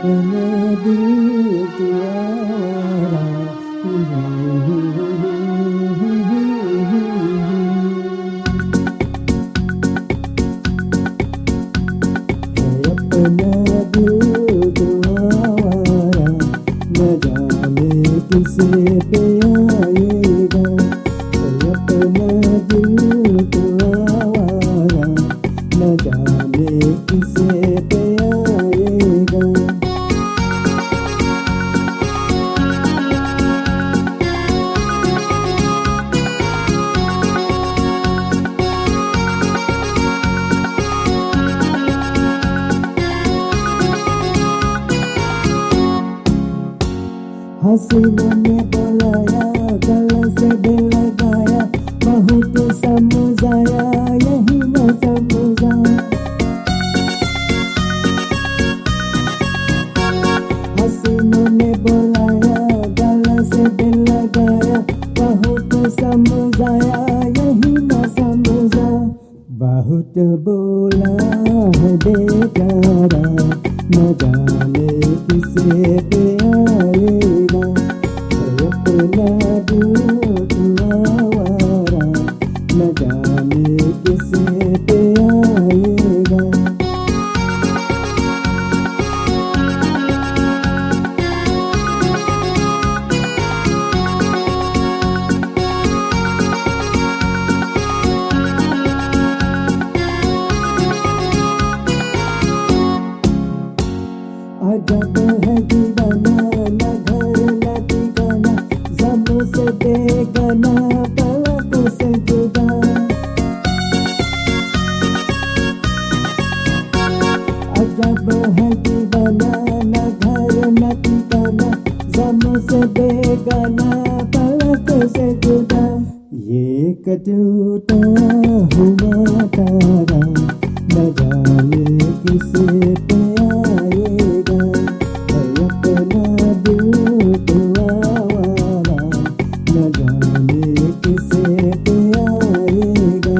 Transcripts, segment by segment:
अपना दिल किया अपना दिल तुम्हारा न जाने किसे पे आएगा। अपना दिल तुम्हारा न जाने किसे पे आएगा। हसीनों ने बुलाया, गले से दिल लगाया, बहुत समझाया यही न समझा। हसीनों ने बुलाया, गले से दिल लगाया, बहुत समझाया यही न समझा। बहुत बोला है बेचारा न जाने किसे पे आएगा। अपना दिल तुम्हारा न जाने किसे पे आएगा। अजब है दीवाना, न घर न ठिकाना, ज़म से बेगाना, पलकों से जुदा। अजब है दीवाना, न घर न ठिकाना, ज़म से बेगाना, पलकों से जुदा। ये टूटा हुआ तारा न जाने किसे पे आएगा। अपना दिल तुम्हारा न जाने किसे पे आएगा।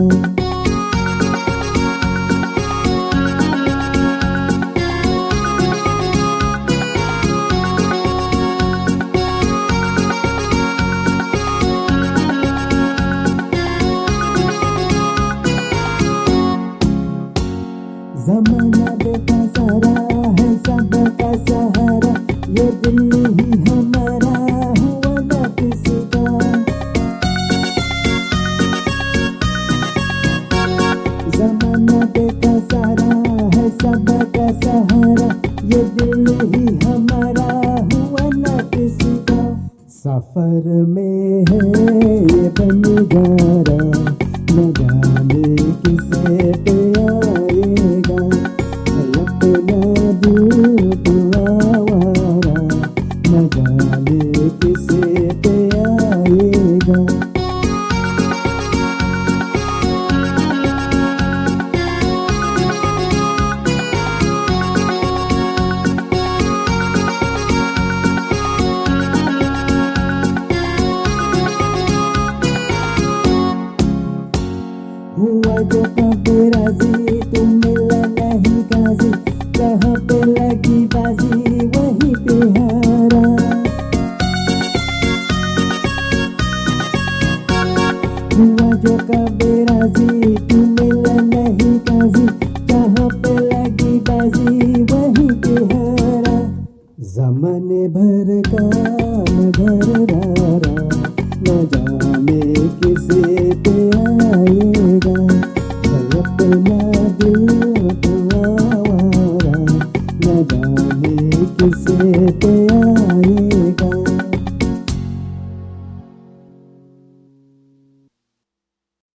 ज़माना देखा सारा है सबका सहारा, ये दिल ही हमारा हुआ न किसी का। ज़माना देखा सारा है सबका सहारा, ये दिल ही हमारा हुआ न किसी का। सफर में है ये बंजारा न जाने किसे पे आएगा। अपना दिल तुम्हारा न जाने किसे पे आएगा। हुआ जो कभी राजी, तुम मिला नहीं काजी, जहाँ पे लगी बाजी वहीं पे हारा। हुआ जो कभी राजी, तुम मिला नहीं काजी, जहाँ पे लगी बाजी वहीं पे हारा। ज़माने भर का नजरारा न जाने किसे पे आएगा। अपना दिल तुम्हारा न जाने किसे पे आएगा।